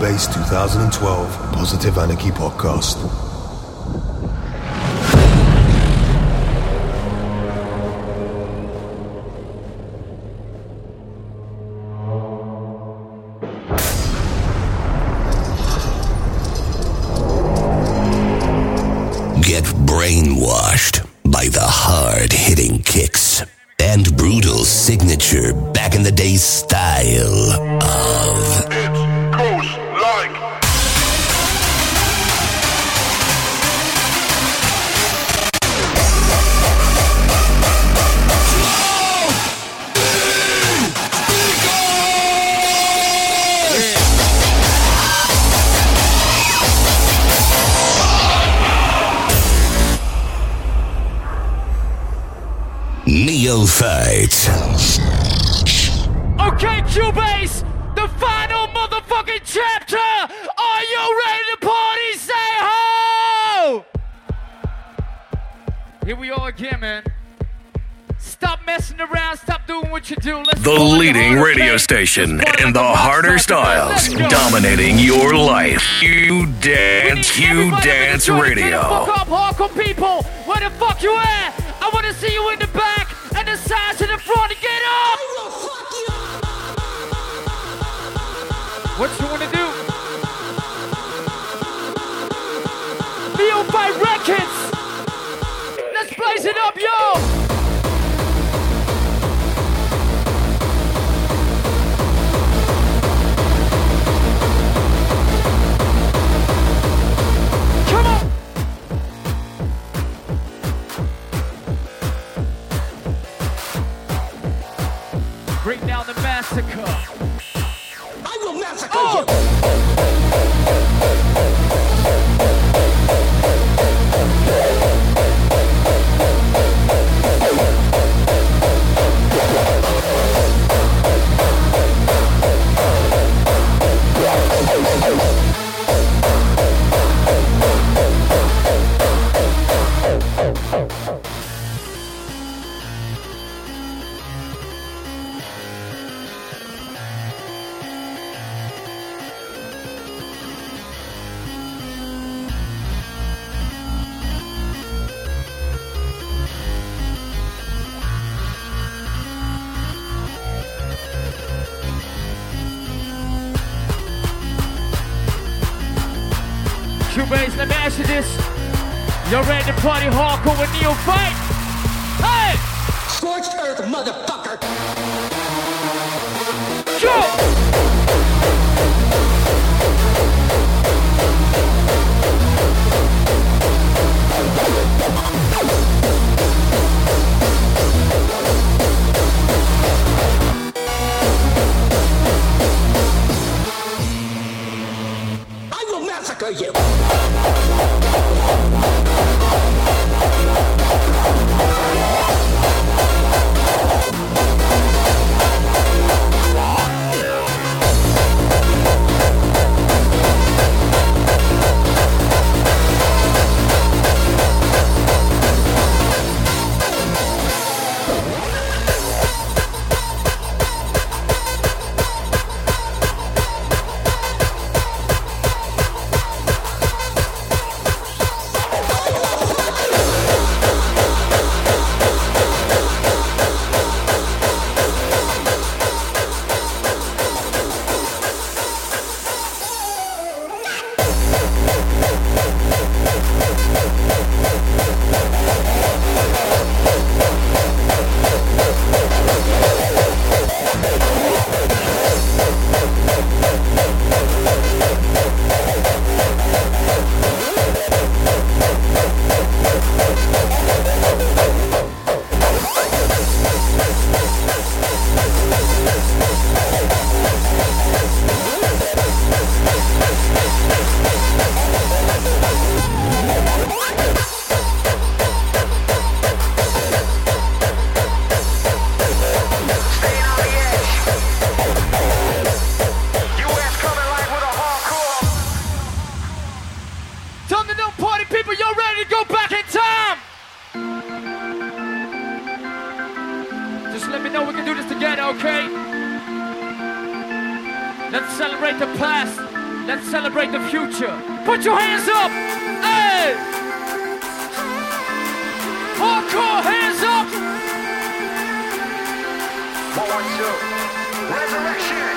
Cubase 2012 Positive Anarchy Podcast. Get brainwashed by the hard-hitting kicks and brutal signature back-in-the-day style of... It goes like... Neophyte. Okay, Cubase, the final motherfucking chapter. Are you ready to party? Say ho! Here we are again, man. Stop messing around. Stop doing what you do. Let's The leading radio station in the harder styles, dominating your life. You Dance Radio. Fuck up, hardcore people. Where the fuck you at? I want to see you in the back and the sides to the front. Get up! What you want to do? Neophyte Records. Let's blaze it up, yo. Bring down the massacre. I will massacre you. Cubase, let me ask you this. You're ready to party hardcore with Neophyte? Hey! Scorched earth, motherfucker! Go! I will massacre you! we can do this together, okay? Let's celebrate the past. Let's celebrate the future. Put your hands up. Hey! Hardcore, hands up. 1, 2. Resurrection.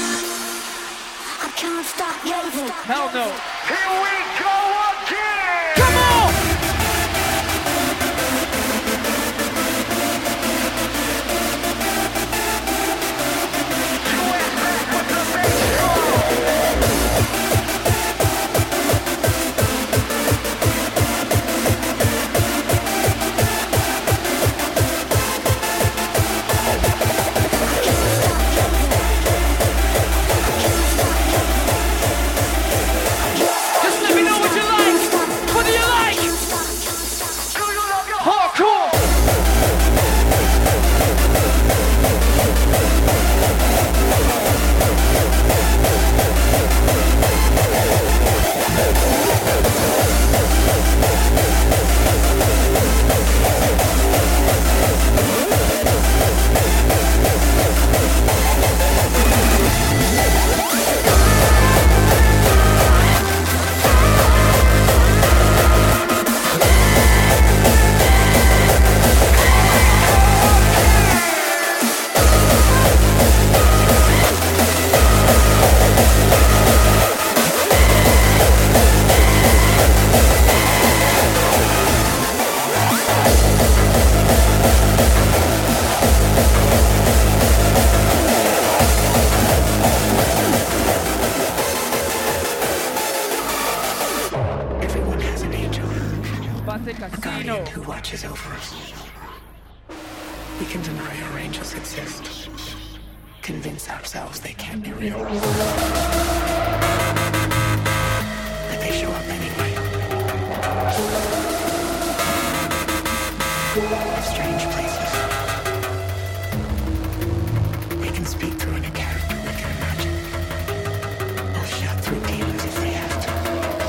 I can't stop raving. Hell no. Here we go again. Come on. US back with the bass drum. Just let me know what you like. What do you like? Hardcore. Everyone has an angel, Bate a Casino. guardian who watches over us. We can deny our angels exist, convince ourselves they can't be real. But they show up anyway. In strange places. They can speak through any character we can imagine. Or shout through demons if they have to.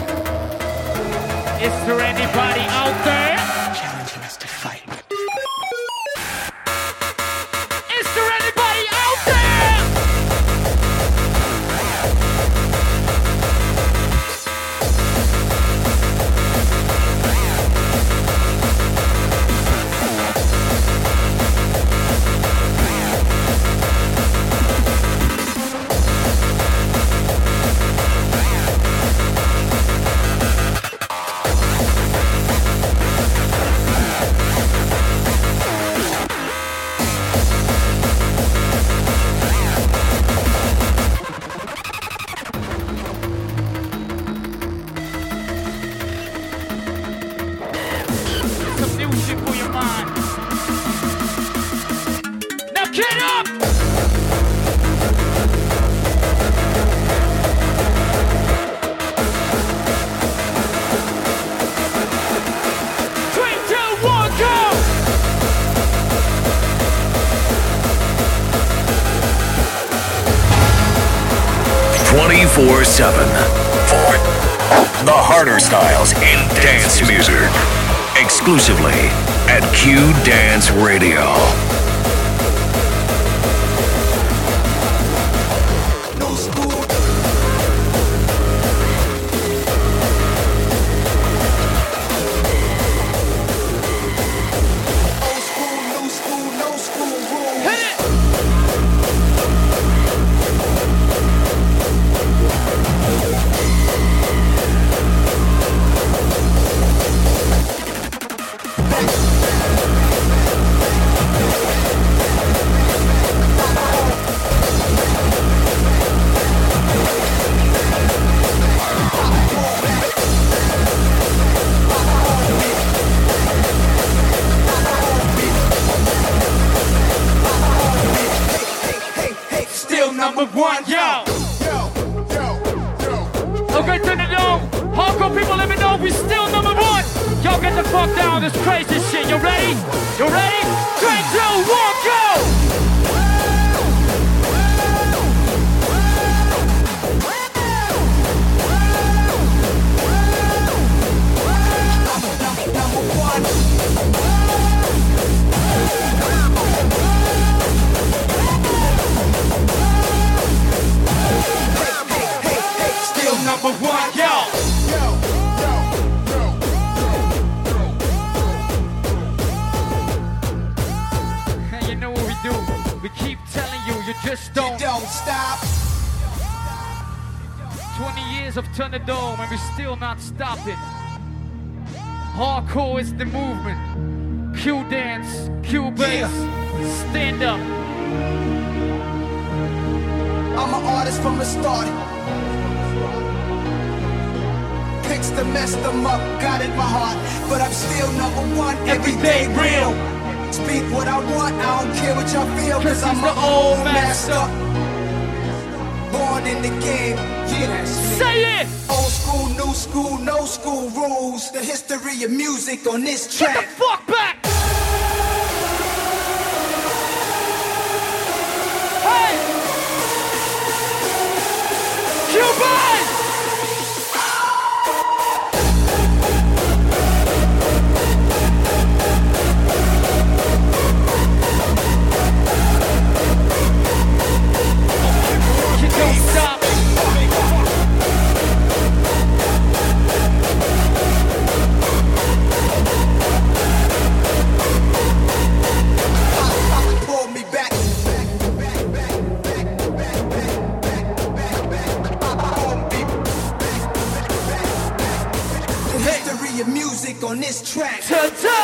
Is there anybody out there? Challenging us to fight. Is there anybody out there? Some new shit for your mind. Now get up! Three, two, one, go! "24/7 for the harder styles in dance music. Exclusively at Q Dance Radio. Hit it! Still number one, yo! Okay, turn it on. Hardcore people, let me know we still number one. Y'all get the fuck down, this crazy shit. You ready? You ready? 3, 2, 1, go! know what we do. We keep telling you, you just don't. You don't stop. 20 years of Thunderdome and we're still not stopping. Hardcore is the movement. Q dance, Q bass, stand up. I'm an artist from the start. Picks to mess them up, got in my heart. But I'm still number one, everyday real. Speak what I want, I don't care what y'all feel. Cause I'm the old master. Born in the game, yeah, that's me. Say it! Old school, new school, no school rules. The history of music on this track. Get the fuck back! Hey! Cuban! You don't stop. Pull me back. The history of music on this track. Turns up.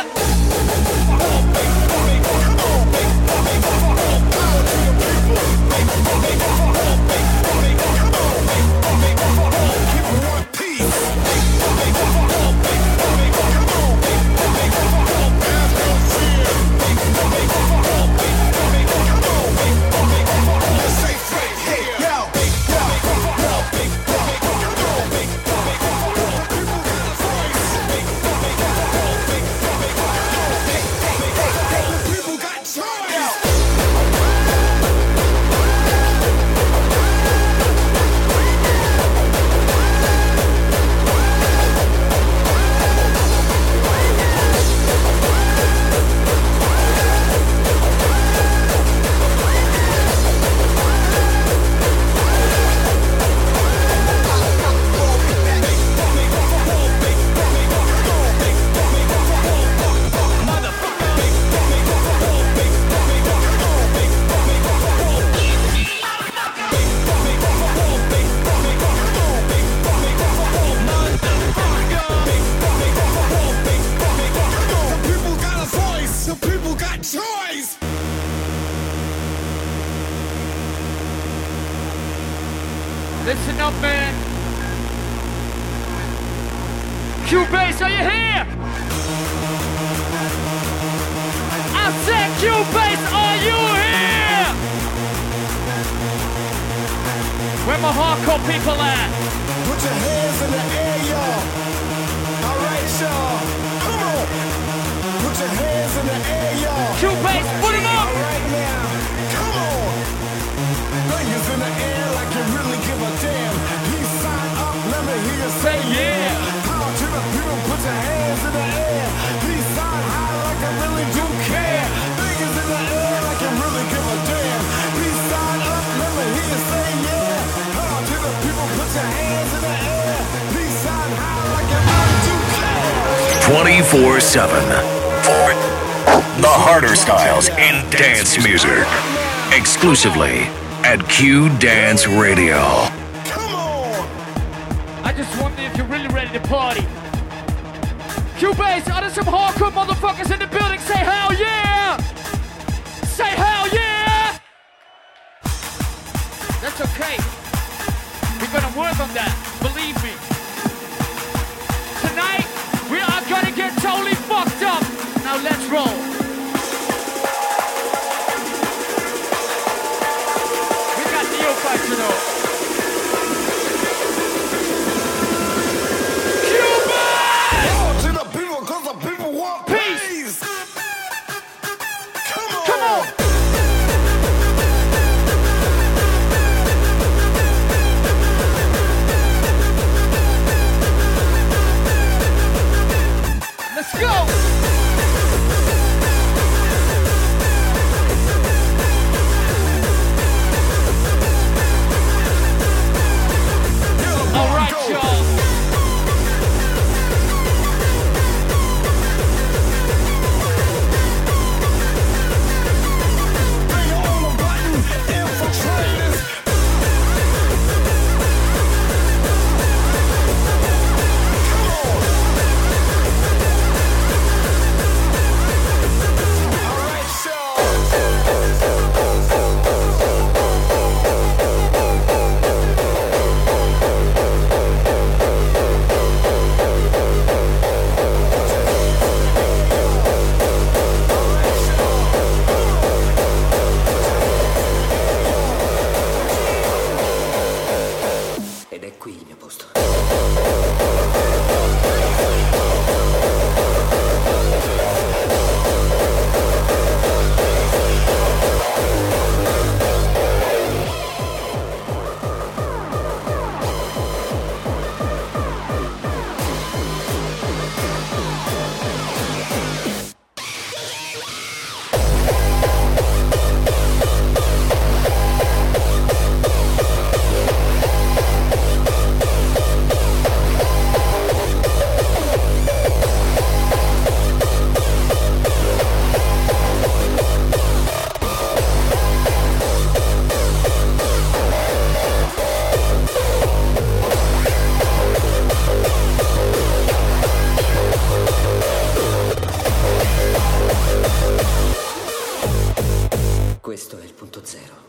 Listen up, man. Q-Bass, are you here? I said Q-Bass, are you here? Where my hardcore people at? Put your hands in the air, y'all. All right, y'all. Come on. Put your hands in the air, y'all. Q-Bass, put them up. All right now. Come on. Fingers in the air like you really give a damn. Peace sign up, let me hear you say yeah. Power to the people, put your hands in the air. Peace sign high like I really do care. Fingers in the air like you really give a damn. Peace sign up, let me hear you say yeah. Power to the people, put your hands in the air. Peace sign high like you really do care. 24/7 for the harder styles in dance music. Exclusively at Q Dance Radio. I just wonder if you're really ready to party. Q-Bass, are there some hardcore motherfuckers in the building? Say hell yeah! Say hell yeah! That's okay. We're gonna work on that, believe me. Tonight, we are gonna get totally fucked up. Now let's roll. We got Neophytes, you know. Questo è il punto zero.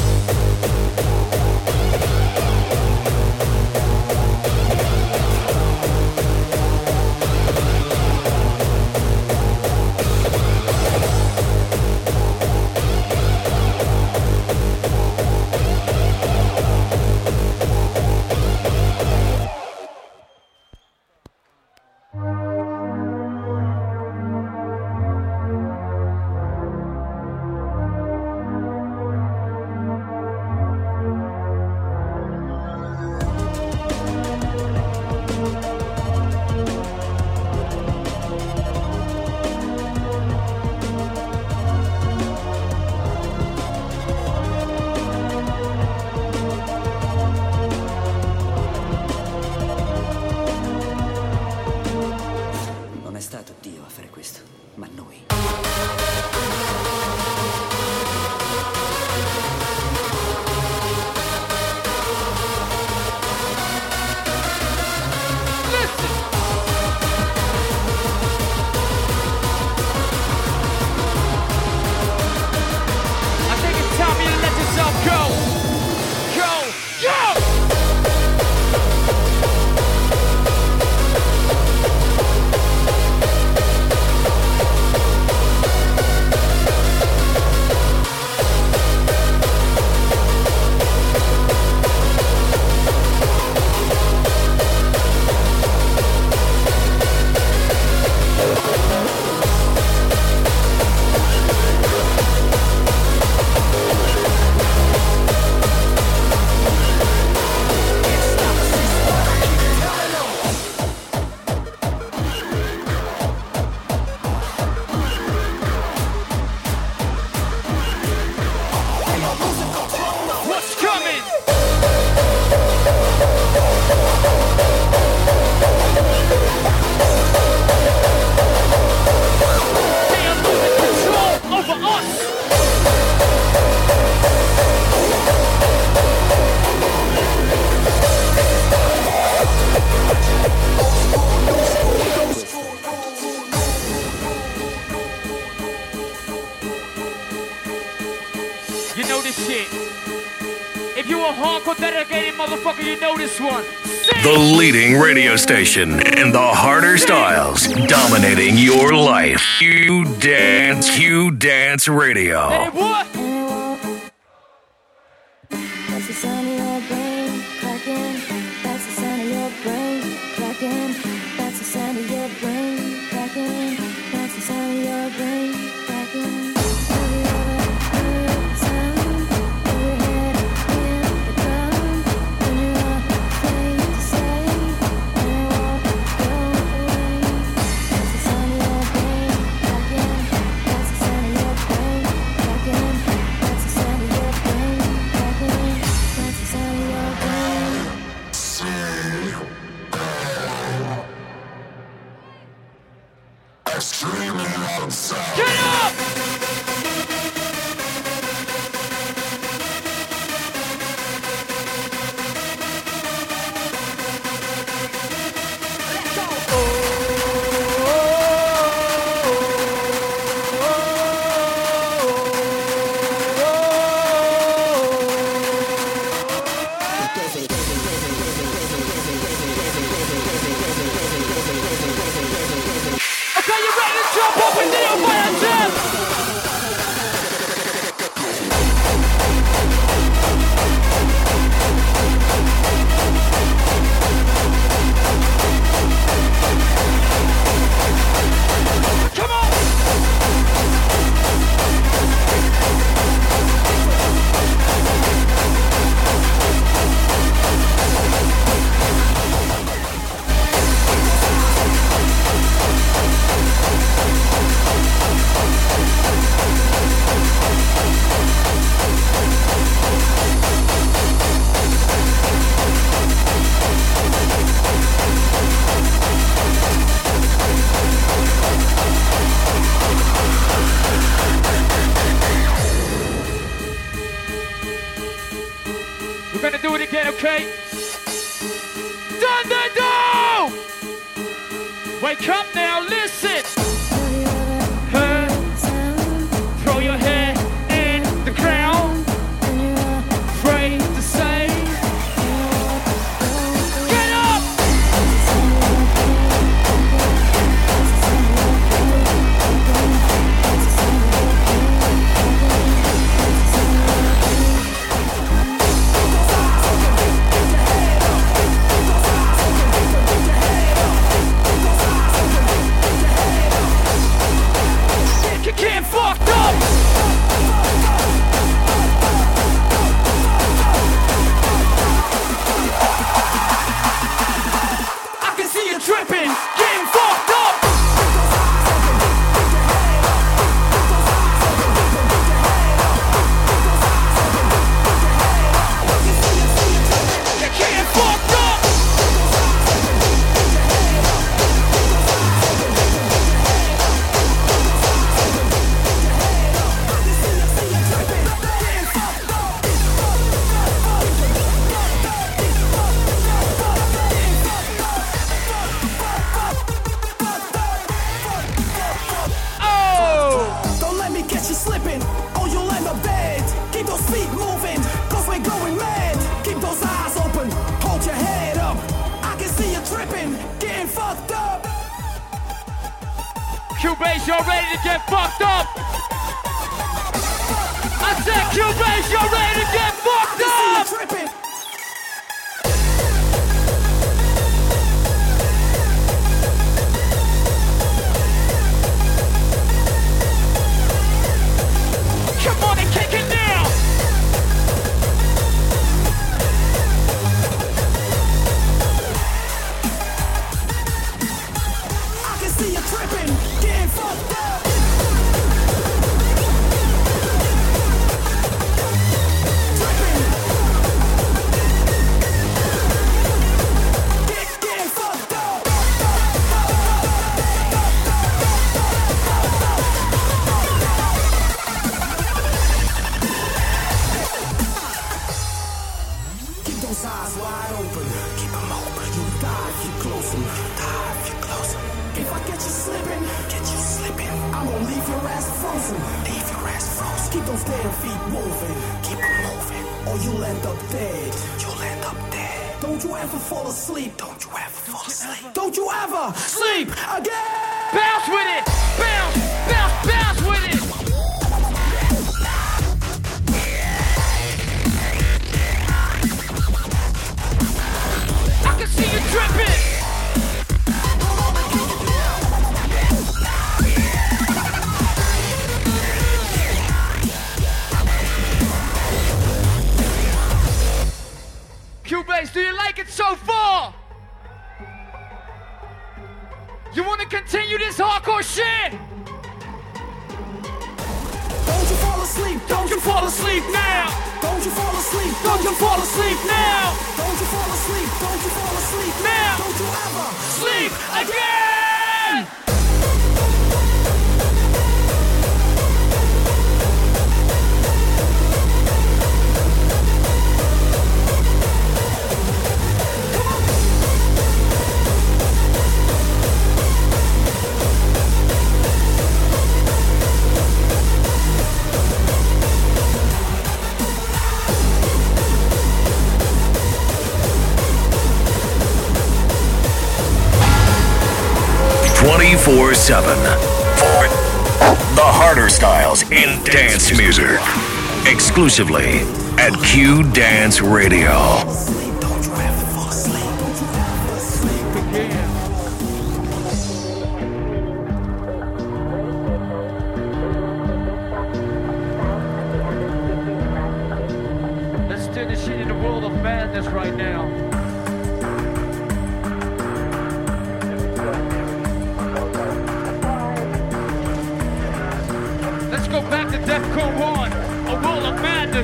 The leading radio station in the harder styles, dominating your life. Q Dance Radio. That's the sound of your brain cracking. That's the sound of your brain cracking. That's the sound of your brain cracking. That's the sound of your brain cracking. okay? Done the do! Wake up now, listen! Throw your head in the ground. Cubase, y'all ready to get fucked up? I said Cubase, y'all ready to get fucked up? Come on and kick it now! I can see you tripping, getting fucked up. Getting fucked up. Keep those eyes wide open. Keep them open. You die if you close them. If I get you slipping, I'm gonna leave your ass frozen. Keep those damn feet moving. Or you'll end up dead. Don't you ever fall asleep. Don't you ever sleep again. Bounce with it! Bounce! Bounce! Bounce with it! I can see you tripping! Cubase, do you like it so far? You want to continue this hardcore shit? Don't you fall asleep. Don't you fall asleep now! Don't you fall asleep. Don't you fall asleep now! Don't you fall asleep. Don't you fall asleep Now. Don't you ever Sleep again! ...24/7 for the harder styles in dance music. Exclusively at Q Dance Radio. Don't you ever fall asleep. Don't you ever sleep again. Let's do this shit in the world of madness right now. Let's go back to DEFCON 1, a world of madness.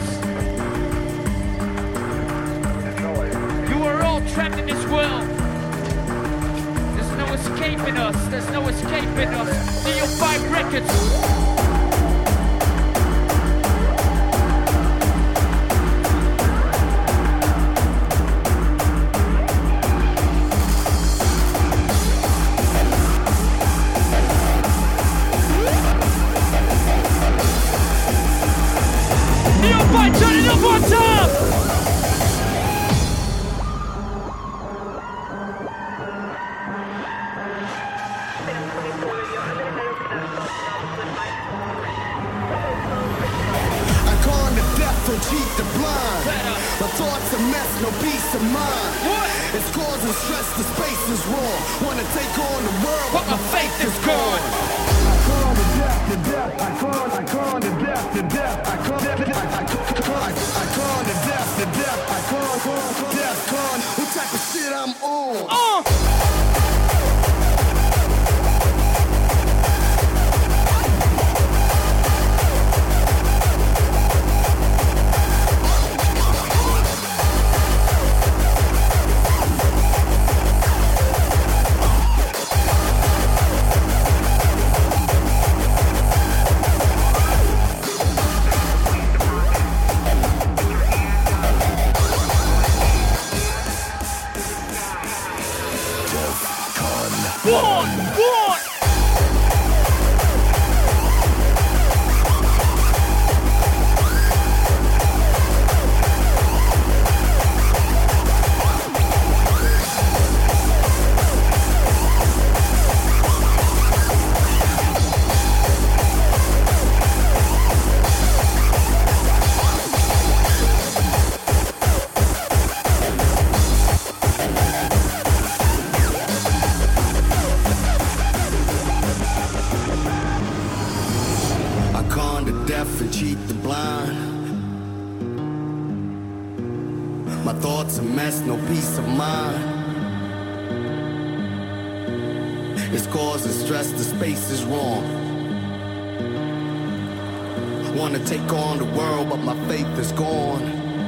You are all trapped in this world. There's no escaping us. There's no escaping us. DO5 Records. DO5, turn it up on top! I call the deaf to cheat the blind. My thoughts a mess, no peace of mind. What? It's causing stress, the space is wrong. Wanna take on the world, But my faith is gone. I call the deaf, the deaf. I call the deaf, the deaf. I call the deaf, the deaf. I call deaf con. What type of shit I'm on? My thoughts a mess, no peace of mind. It's causing stress, the space is wrong. Wanna take on the world, but my faith is gone.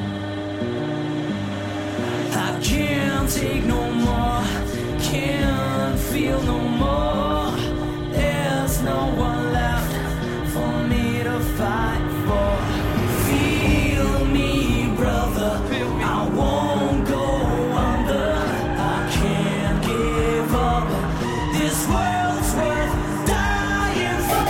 I can't take no more, can't feel no more. There's no one left for me to fight for. Feel me, brother, I won't go under. I can't give up, this world's worth dying for.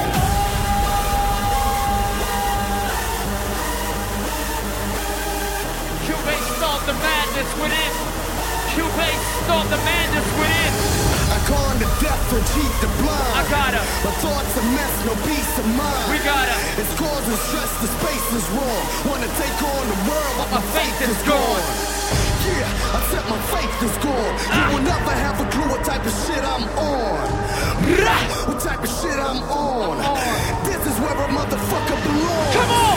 Cubase start the madness within. Cubase start the madness within. I con the deaf and cheat the blind. I got her. My thoughts a mess, no peace of mind. We got her. It's causing stress, the space is wrong. Wanna take on the world, but my faith is gone. gone. Yeah, I said my faith is gone. You will never have a clue what type of shit I'm on. What type of shit I'm on. This is where a motherfucker belongs. Come on!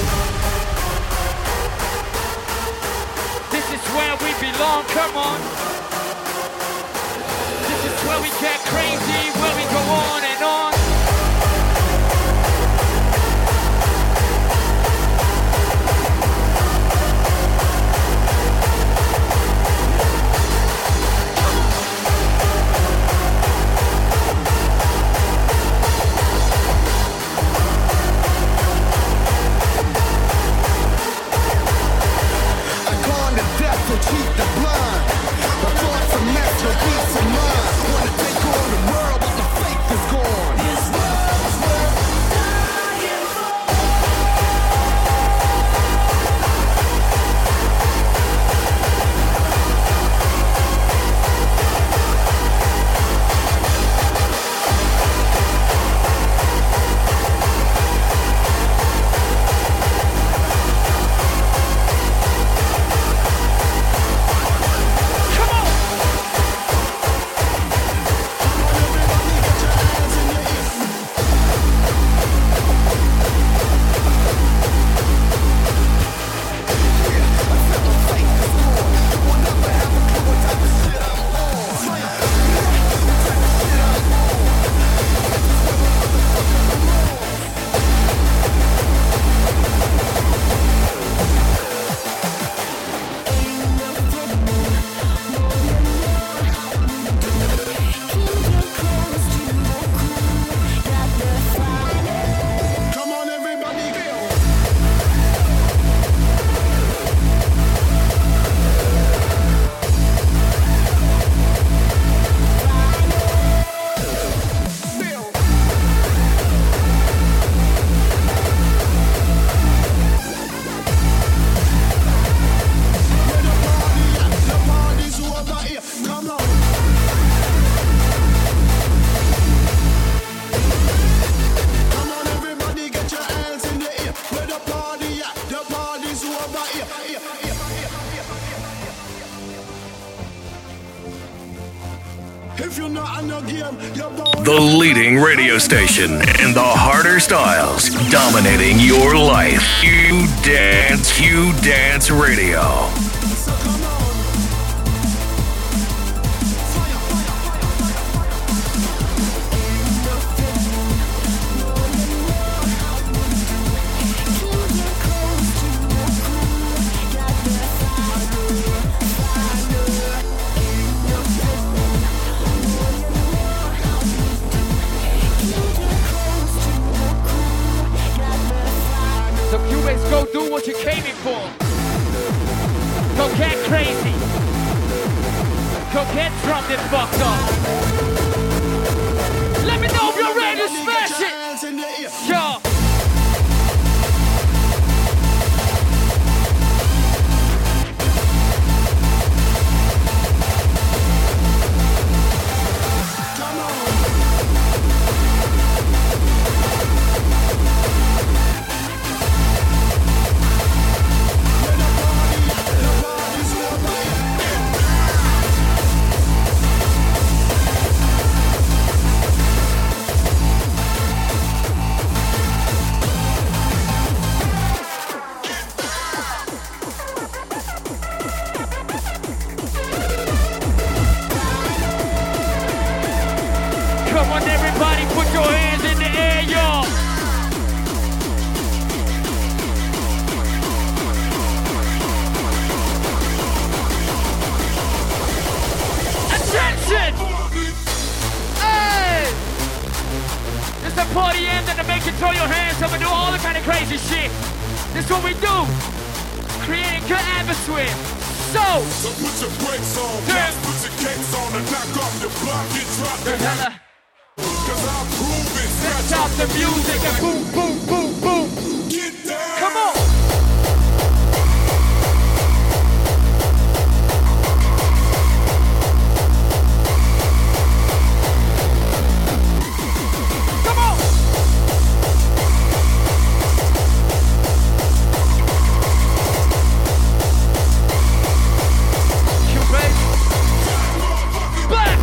This is where we belong, come on. This is where we get crazy, where we go on and on. Cheat the blind. My thoughts are mess, no peace of mind. Wanna take on the world, but my faith is gone. This world's worth dying for. The leading radio station in the harder styles, dominating your life. Q Dance Radio. Go do what you came in for. Go get crazy. Go get drunk and fucked up. Let me know if you're ready to smash it. Yo. throw your hands up and do all the kind of crazy shit. This is what we do. Creating good atmosphere. So put your brakes on, gas, put your cakes on, and knock off the block, get dropped the hella. Cause I'll prove it. Scratch out the music and boom, boom, boom, boom. Get down. Come on. Come on. Cupid. Back.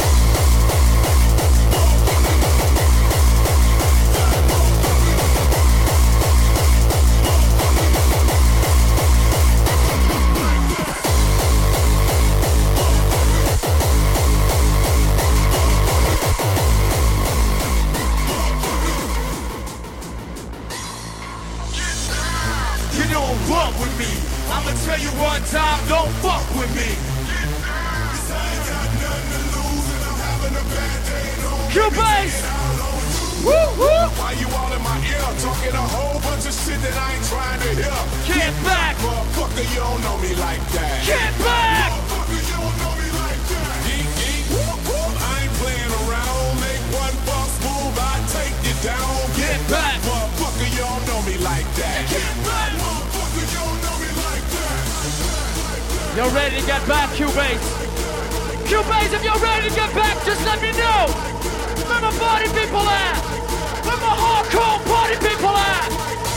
You don't fuck with me. I'ma tell you one time, don't fuck with me. Cause I ain't got nothing to lose and I'm having a bad day. Cupid. Woo, woo. Why you all in my ear talking a whole bunch of shit that I ain't trying to hear? Get back. Motherfucker, you don't know me like that. Get back. Motherfucker, you don't know me like that. Geek, geek, whoop, whoop. I ain't playing around. Make one false move, I take you down. Get back. Motherfucker, you don't know me like that. Get back. Motherfucker, you don't know me like that. You're ready to get back, Cubase. Cubase, if you're ready to get back, just let me know. Where my party people at? Where my hardcore party people at?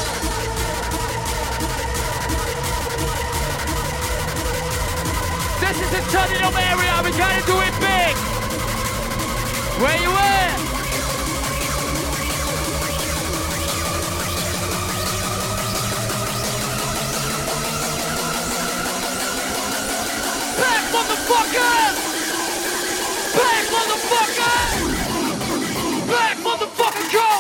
This is the Tottenham area, we gotta do it big. Where you at? Back, motherfucker! Back, motherfucker! Back, motherfucker, go!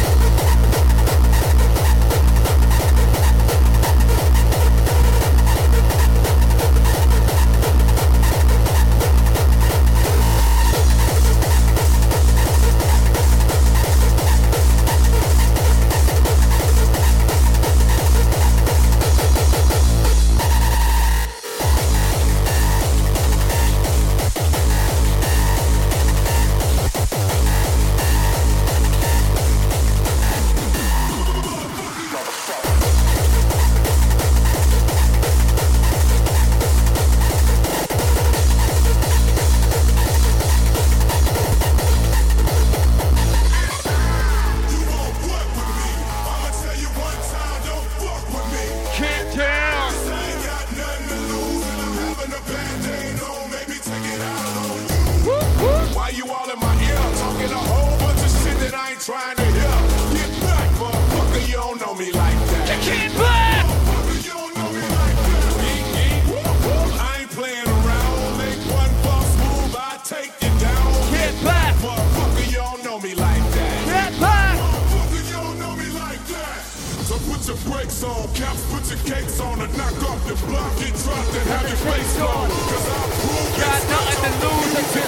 Trying to hear. Get back, motherfucker, you don't know me like that. Get back! Motherfucker, you don't know me like that. I ain't playing around. Make one false move, I take you down. Get back! Motherfucker, you don't know me like that. Get back! Motherfucker, you don't know me like that. So put your brakes on, caps, put your cakes on, and knock off the block, get dropped and have your face on. Cause I'll prove got nothing to lose until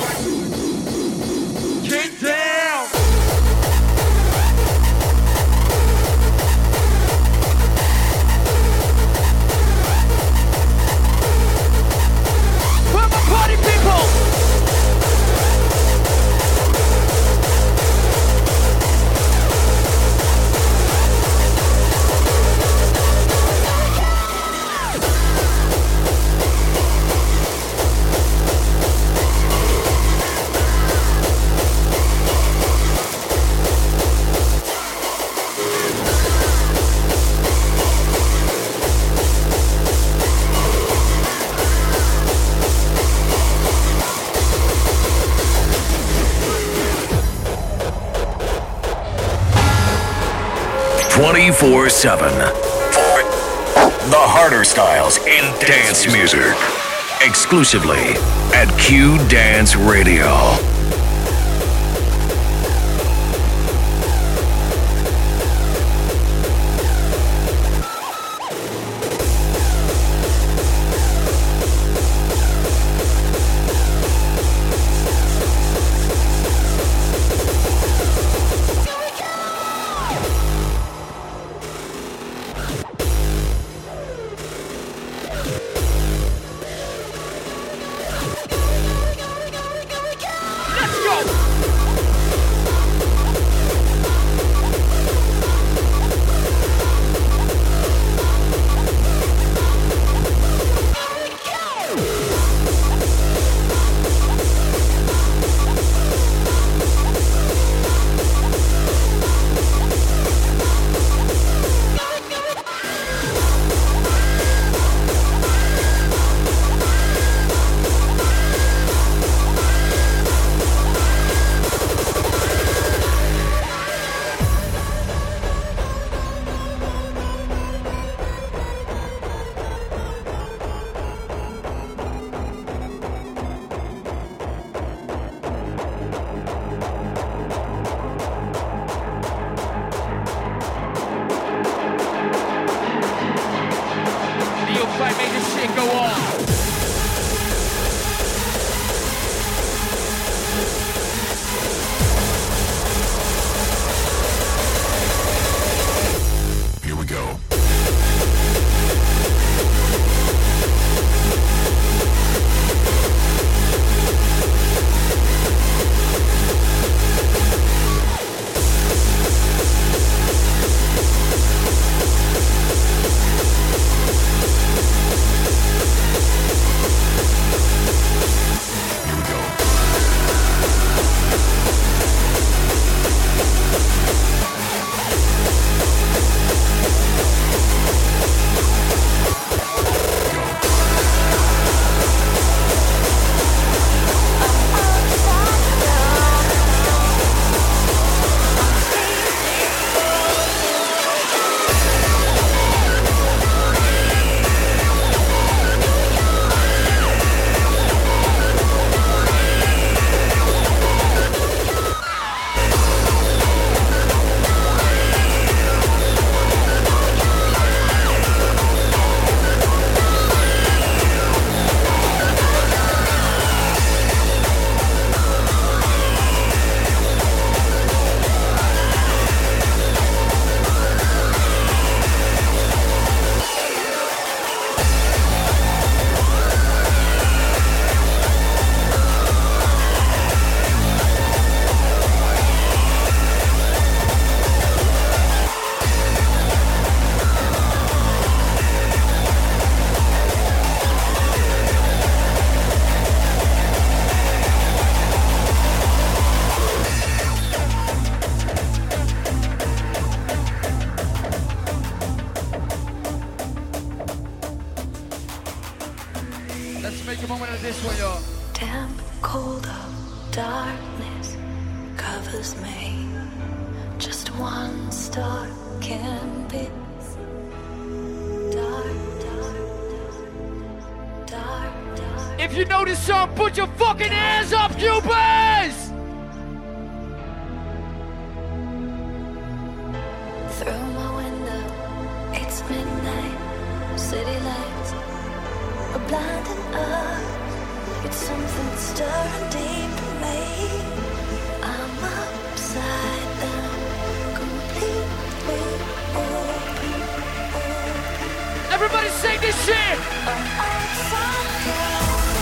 get down! Where my party people? ...24/7 for the harder styles in dance music. Exclusively at Q Dance Radio. Make a moment of this one, y'all. Damn cold darkness covers me. Just one star can be dark. If you know this song, put your fucking hands up, Cubans! Through my window, it's midnight. City lights are blinding us. It's something stirring deep in me. I'm upside down, completely open. Everybody sing this shit! I'm upside down.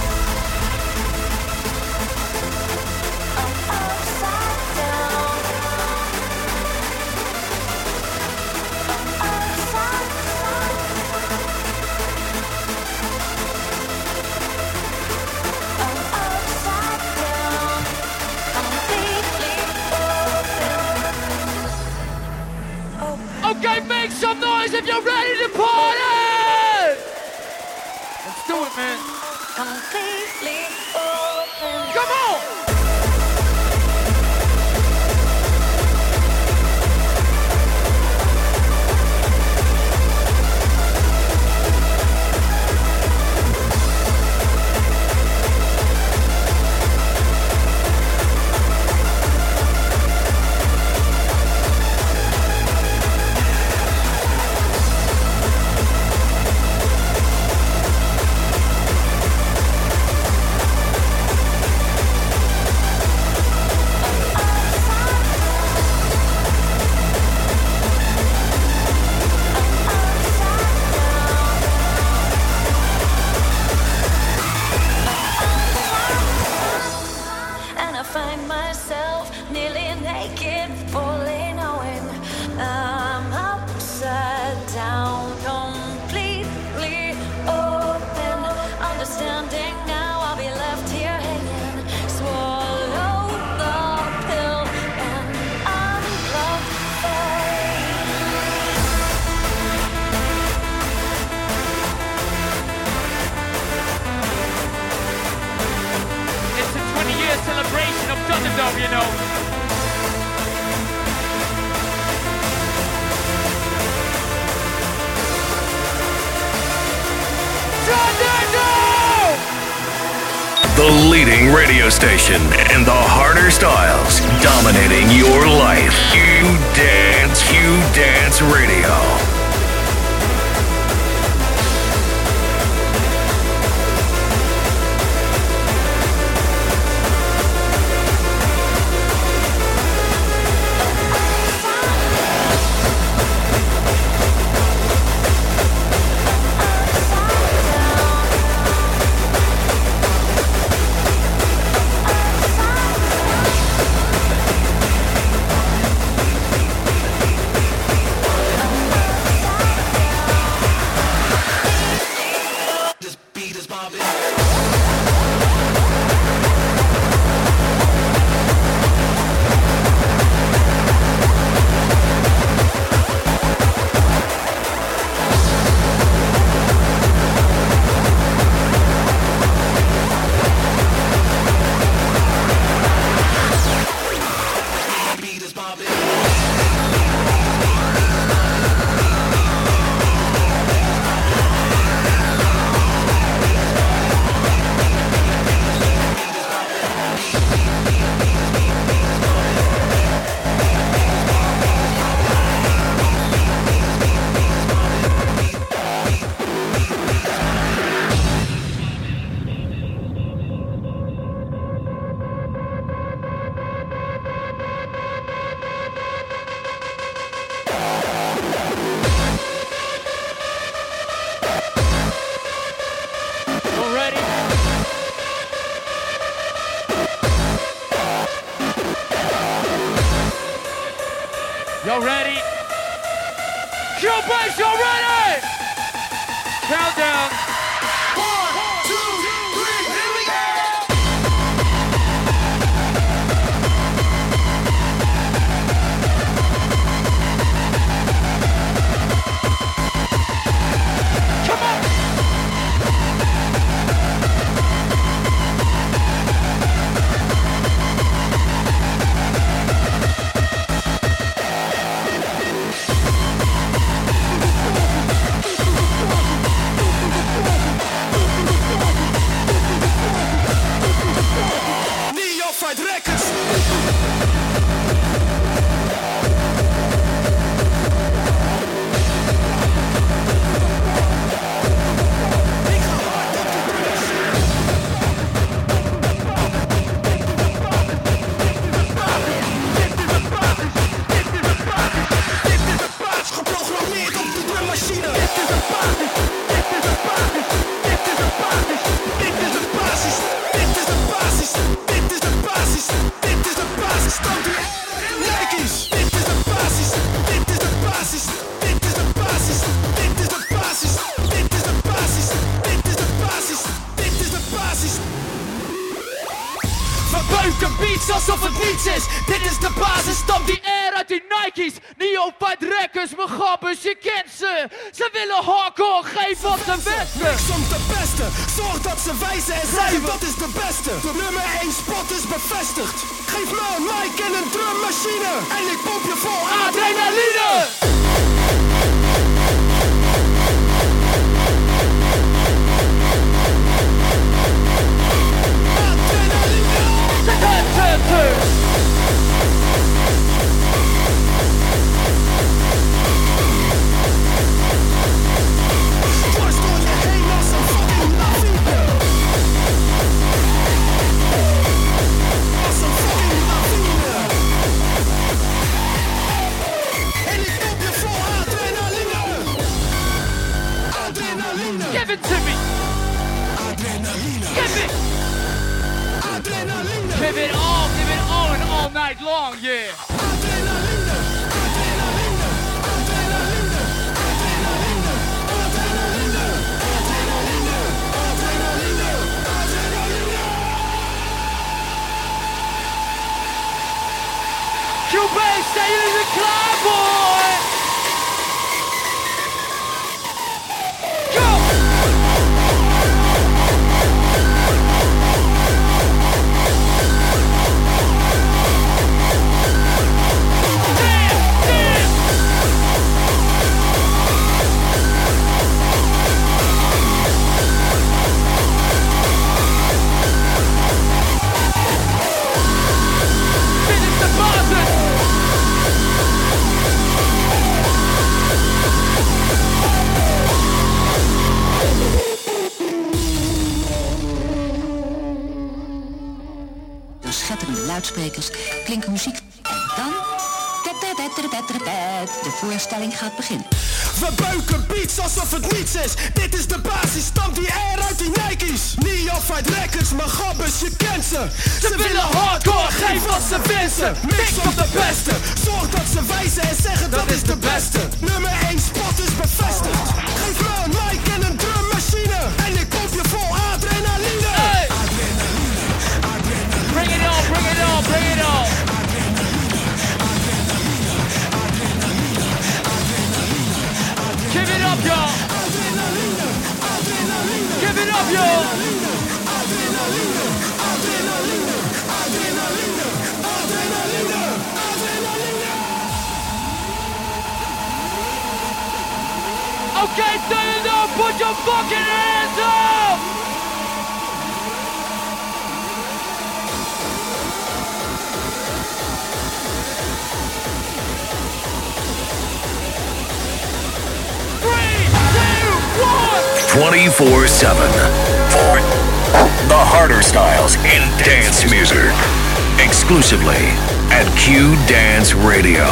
I'm upside down. I'm upside down. I'm upside down. Completely open. Okay, make some noise if you're ready to party! Let's do it, man. Completely open. Come on! The leading radio station in the harder styles, dominating your life. Q Dance Radio. Y'all ready? Q-Bass, y'all ready? Countdown. 1, 2, 3, here we go! Come on! Neophyte Records. Geprogrammeerd op de drummachine. Dit is een basis. Dit is een basis. Dit is een basis. Dit is een basis. Dit is een basis. Dit is een basis. Dit is een basis. Stand u Nike's. Dit is een basis. Dit is een basis. Dit is een basis. Dit is een basis. Dit is een basis. Dit is een basis. Dit is een basis. Verbeuken beats alsof het niets is. Dit is de basis, stampt die air uit die Nike's. Neophyte Records, mijn gabbers, je kent ze. Ze willen hardcore, geef wat ze westen. Niks om te pesten, zorg dat ze wijzen en zeggen dat is de beste. De nummer 1 spot is bevestigd. Geef me een mic en een drummachine. En ik pomp je vol Adrenaline! Dwars door je heen als een fucking lawine. Als een fucking lawine. En ik pomp je vol adrenaline. Adrenaline. Give it to me! Adrenaline. Give it! Adrenaline. Give it all and all night long, yeah! Adrenaline. Adrenaline. Adrenaline. Adrenaline. Adrenaline. Adrenaline. Adrenaline. Adrenaline. Q-Bass, zijn jullie er klaar voor? Go! luidsprekers klinkt muziek. En dan... De voorstelling gaat beginnen. We beuken beats alsof het niets is. Dit is de basis, stamt die air uit die Nike's. Neophyte Records, mijn gabbers, je kent ze. Ze willen hardcore, geef wat ze wensen. Mix op de beste, zorg dat ze wijzen en zeggen dat is de beste. Nummer 1 spot is bevestigd. Geef me een mic en een drummachine. En ik pomp je vol adrenaline. Hey. Bring it on, bring it on, bring it on. Give it up, y'all! Give it up, y'all! Okay, turn it up, put your fucking hands up! Three, 24/7 for the harder styles in dance music. Exclusively at Q Dance Radio.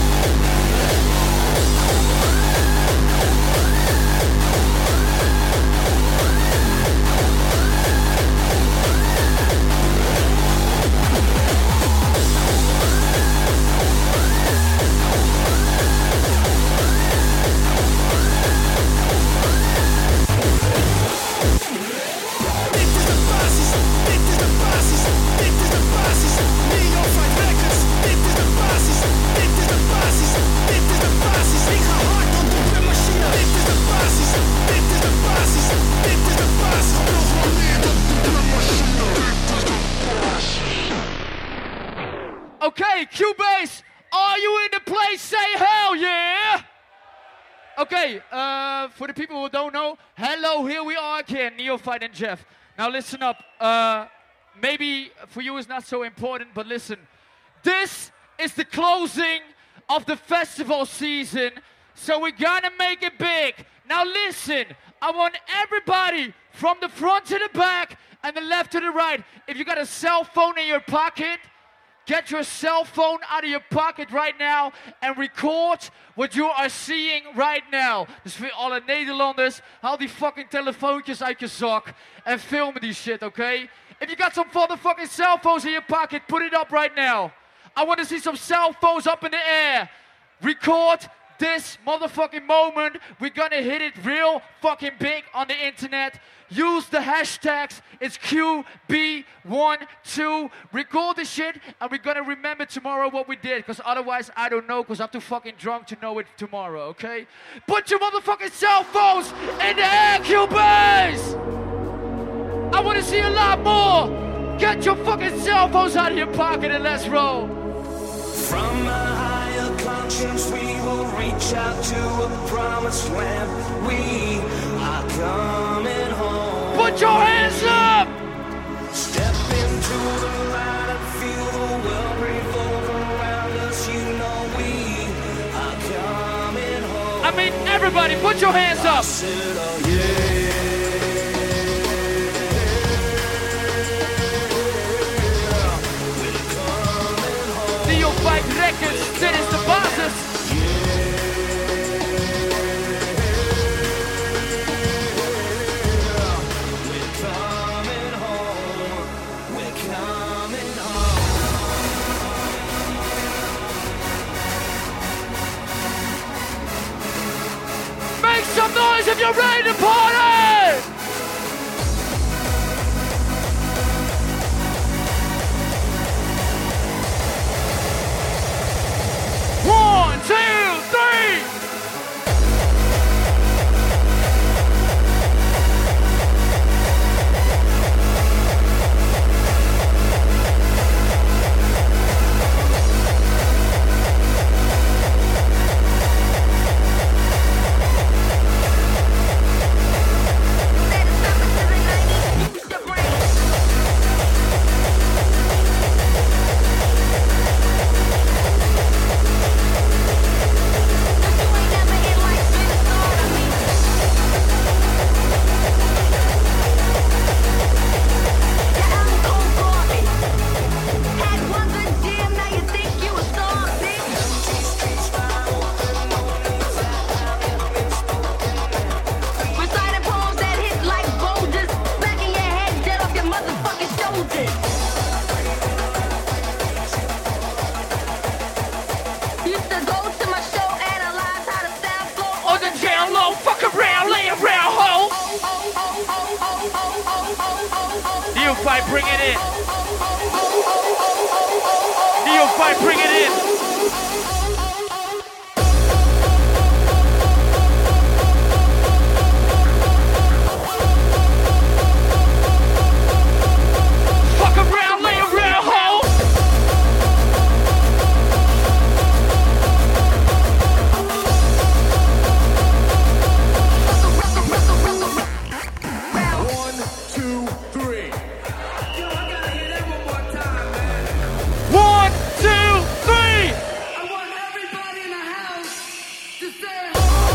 Okay, Cubase, are you in the place? Say hell yeah! Okay, for the people who don't know, hello, here we are again, Neophyte and Jeff. Now listen up, maybe for you it's not so important, but listen. This is the closing of the festival season, so we're gonna make it big. Now listen, I want everybody from the front to the back and the left to the right. If you got a cell phone in your pocket, get your cell phone out of your pocket right now and record what you are seeing right now. Dus voor alle Nederlanders, haal die fucking telefoontjes uit je zak en film die shit, okay? If you got some motherfucking cell phones in your pocket, put it up right now. I want to see some cell phones up in the air. Record this motherfucking moment. We're gonna hit it real fucking big on the internet. Use the hashtags. It's QB12. Record the shit, and we're gonna remember tomorrow what we did. Because otherwise, I don't know. Because I'm too fucking drunk to know it tomorrow. Okay? Put your motherfucking cell phones in the air, Cubase. I want to see a lot more. Get your fucking cell phones out of your pocket and let's roll. From a higher conscience, we will reach out to a promised land. We are coming home. Put your hands up! Step into the light and feel the world revolve around us. You know we are coming home. I mean, everybody, put your hands up! Neophyte Records, dit is de basis. Make some noise if you're ready to party! 1, 2, 3! Neophyte, bring it in. Neophyte, bring it in. Fuck around, lay around, ho. One, two, three. Yo, I gotta hear that one more time, man. 1, 2, 3. I want everybody in the house to say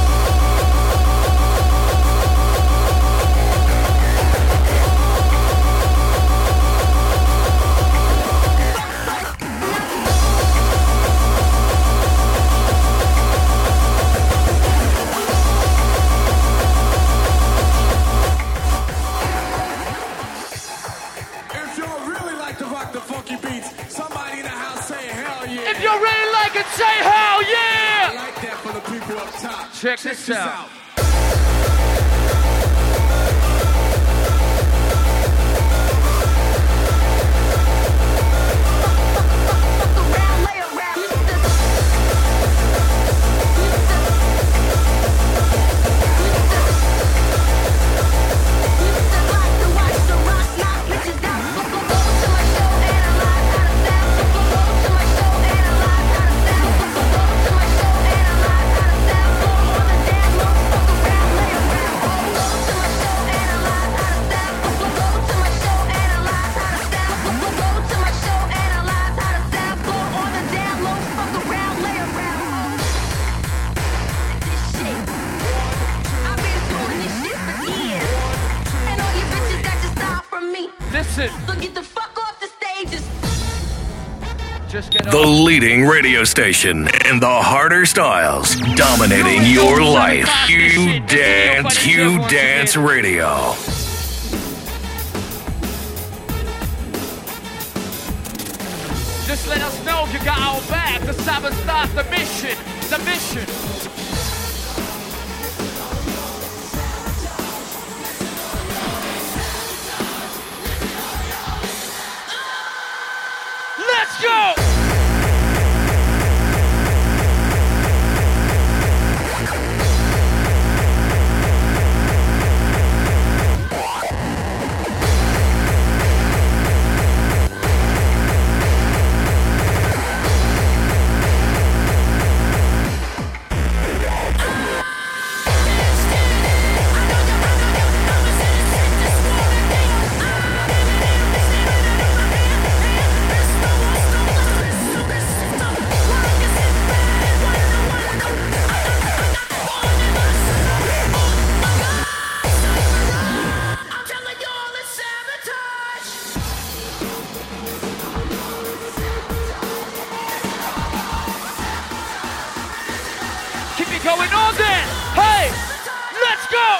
if y'all really like to rock the funky beats, somebody in the house say hell yeah. If you really like it, say hell I yeah. like that for the people up top. Check this out. Listen. So get the fuck off the stage. Just get The on. leading radio station in the harder styles, dominating your life. You Dance Radio. Just let us know you got our back. The Sabbath start the mission. The mission. Let's go! Going on then. Hey, let's go.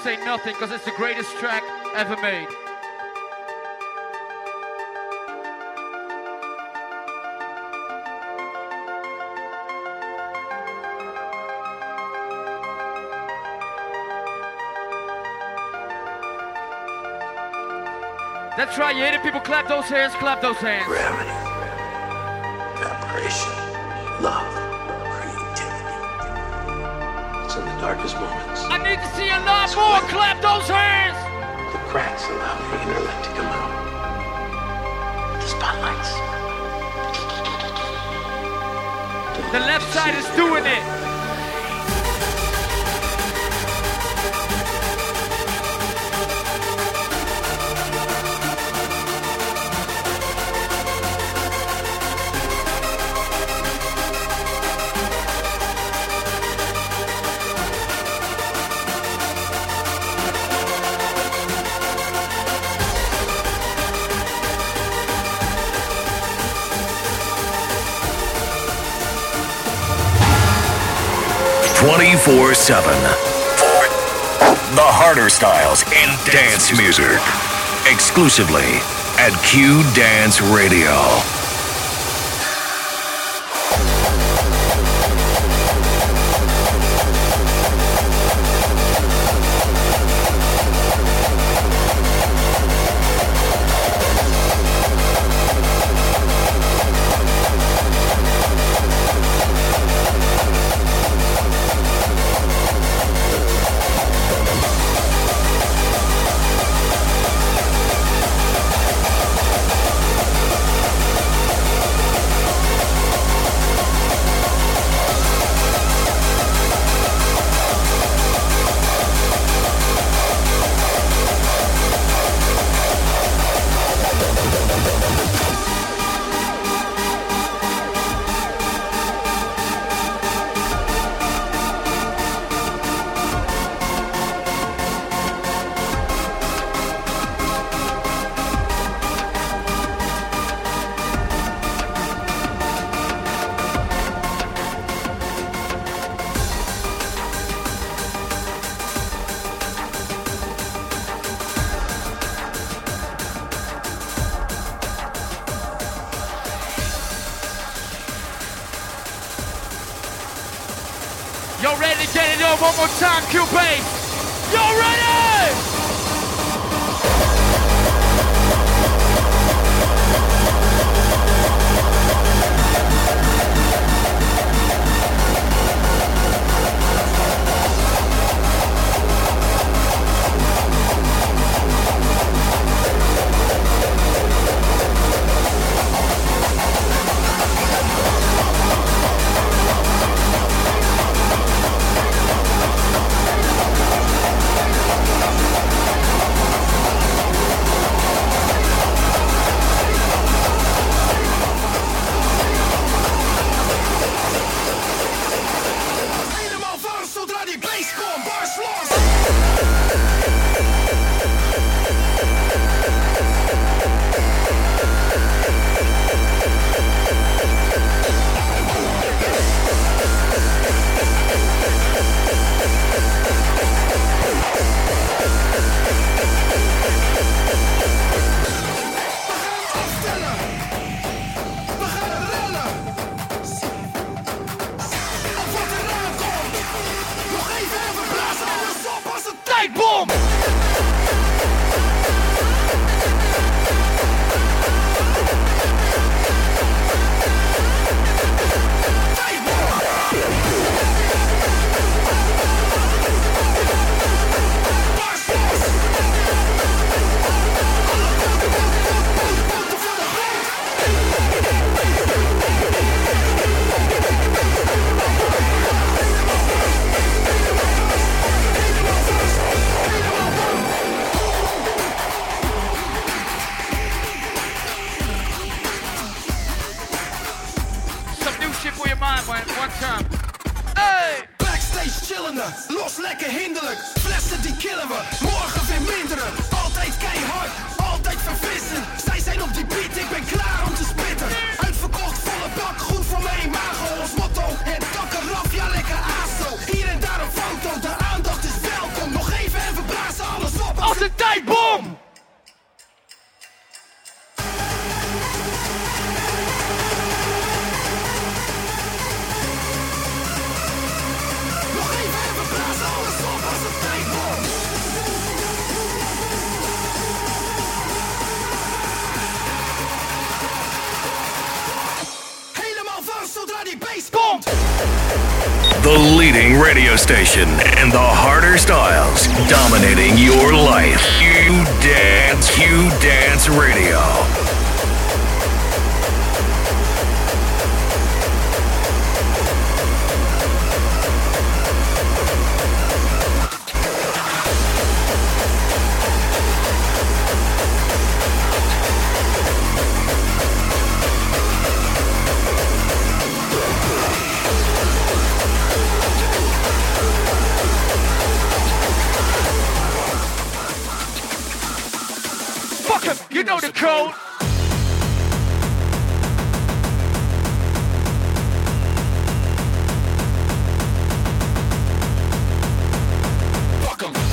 say nothing because it's the greatest track ever made. That's right, you hear the people clap those hands, clap those hands. Gravity, vibration, love, creativity. It's in the darkest moments. I need to see a lot more, clap those hands! The cracks allow the inner light to come out. The spotlights. The left side is doing it. ...24/7 for the harder styles in dance music. Exclusively at Q Dance Radio. Y'all ready to get it on one more time, Q-Bass? Y'all ready? Los lekker hinderlijk, flessen die killen we, morgen weer minderen. Altijd keihard, altijd verfrissend. Zij zijn op die beat, ik ben klaar om te spitten. Uitverkocht, volle bak, goed voor mijn imago. Ons motto, het dak eraf, ja lekker aso. Hier en daar een foto, de aandacht is welkom. Nog even en we The leading radio station in the harder styles, dominating your life. You Dance Radio. You know the code. Fuck 'em.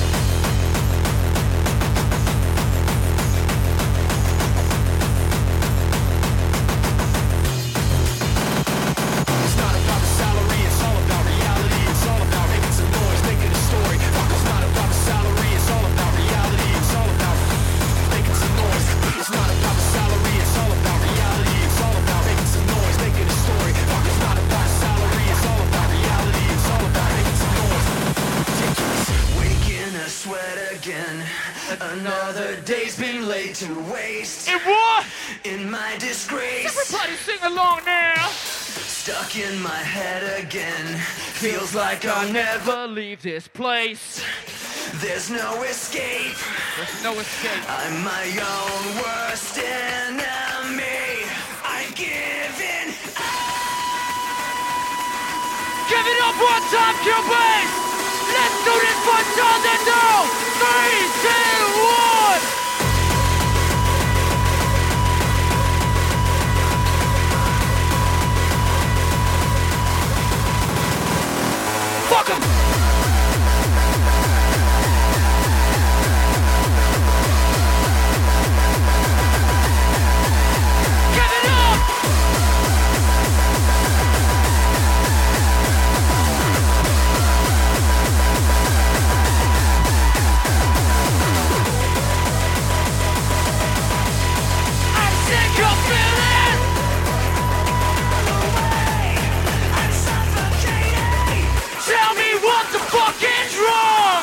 It's not about the salary, it's all about reality. It's all about making some noise, making a story. Fuck, it's not about the salary, it's all about reality. It's all about making some noise. It's not about the salary, it's all about reality. It's all about making some noise, making a story. Fuck, it's not about the salary, it's all about reality. It's all about making some noise. Ridiculous. Waking a sweat again. Another day's been laid to waste. In what? In my disgrace. Everybody sing along now. Stuck in my head again. Feels like I'll never leave this place. There's no escape. There's no escape. I'm my own worst enemy. I'm giving up. Give it up one time, Cubase. Let's do this for Jonathan now. 3, 2, 1. Fuck 'em. Give it up. I'm sick of feeling. I'm suffocating. Tell me what the fuck is wrong.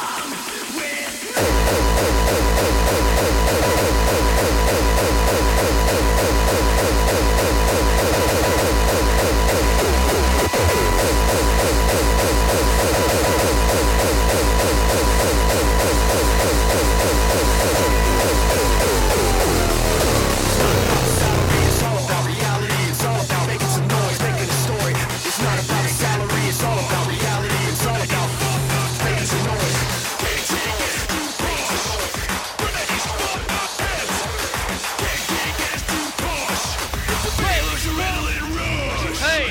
It's all about reality. It's all about making some noise, making a story. It's not about the salary. It's all about reality. It's all about making some noise. Hey.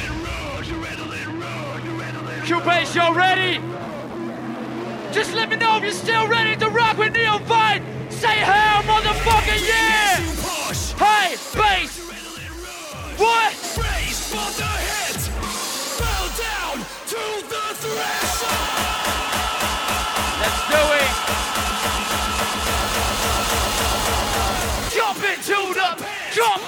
Cubase, you ready? Just let me know if you're still ready to rock with Neophyte. Say hell, motherfucker, yeah! Hey, bass! What? Raise for the heads. Bow down to the threshold. Let's do it! Jump into the... Jump!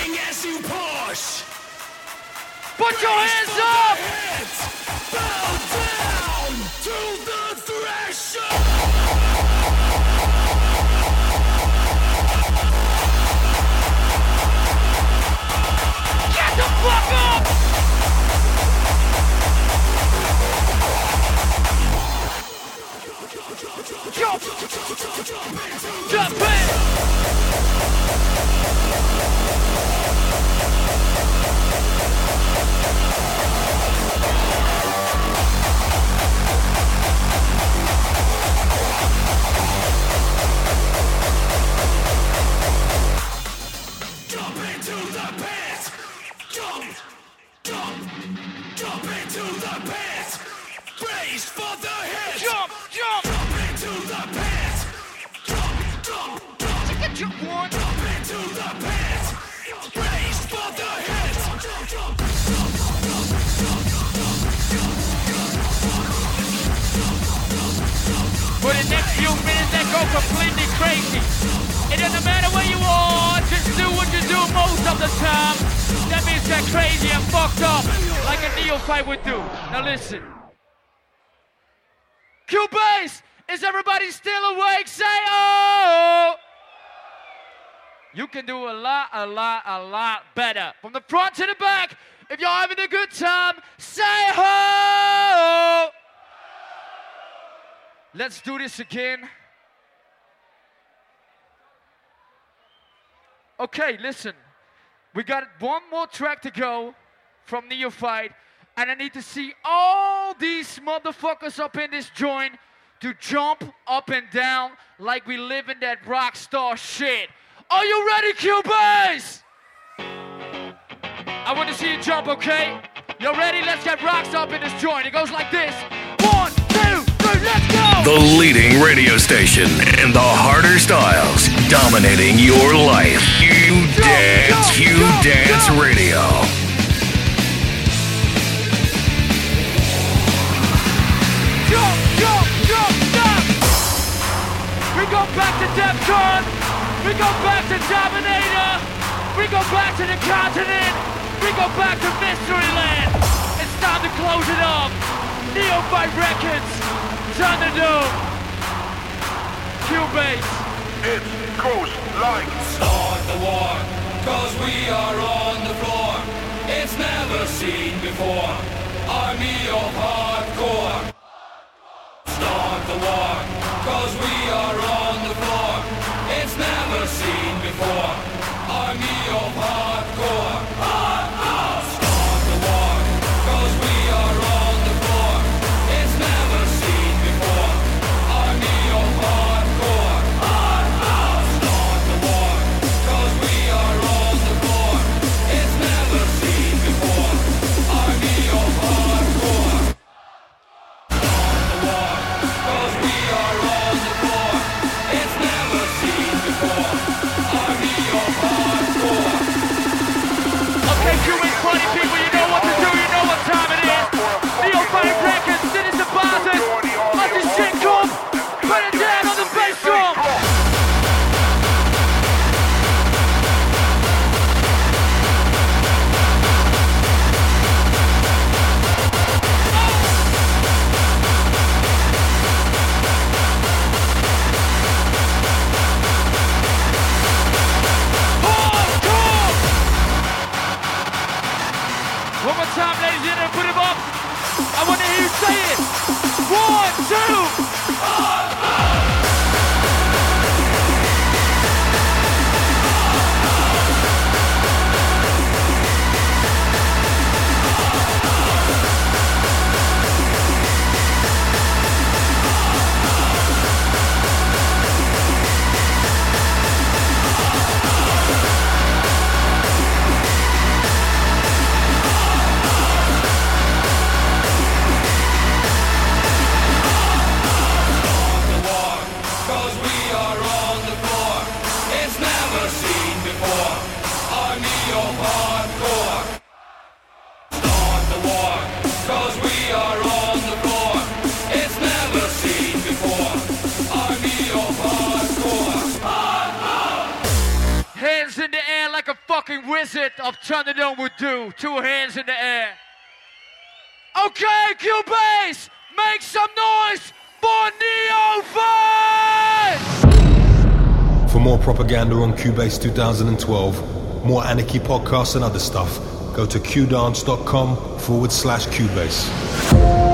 Put your hands up! Bow Raised for the hit. Jump, jump. Jump into the pit. Take a jump one. Jump into the pit. Raised for the hit. For the next few minutes, that go completely crazy. It doesn't matter where you are, just do what you do most of the time. That means get crazy and fucked up, like a neophyte would do. Now listen. Cubase, is everybody still awake? Say oh! You can do a lot better. From the front to the back, if you're having a good time, say ho! Let's do this again. Okay, listen. We got one more track to go from Neophyte, and I need to see all these motherfuckers up in this joint to jump up and down like we live in that rock star shit. Are you ready, Cubase? I want to see you jump, okay? You ready? Let's get rocks up in this joint. It goes like this. 1, 2, 3, let's go! The leading radio station in the harder styles, dominating your life. You Dance Radio. Jump, jump, jump, jump! We go back to DEFCON. We go back to Dominator. We go back to the continent. We go back to Mystery Land. It's time to close it up. Neophyte Records. Thunderdome. Cubase. It goes like Start the war, cause we are on the floor. It's never seen before. Army of hardcore. Start the war, cause we are on the floor. It's never seen before. Army of hardcore. Start the war, cause we are on the floor. It's never seen before. Army of hardcore. Start the war, cause we are on the floor. It's never seen before. Army of hardcore. Start the war, cause we are on the floor. It's never seen before. Army of hardcore. Okay, Cubase party people, you know what to do, you know what time it is. Neophyte Records, Citizen Bosses. Let this shit come. Put it down on the bass drum. One more time, ladies and gentlemen, put him up. I want to hear you say it. 1, 2. Cause we are on the floor. It's never seen before. Army of hardcore. Start the war. Cause we are on the floor. It's never seen before. Army of hardcore. Hands in the air like a fucking wizard of Thunderdome would do. 2 hands in the air. Okay, Cubase, make some noise for Neophyte! For more propaganda on Cubase 2012, more Anarchy podcasts and other stuff, go to qdance.com/Cubase.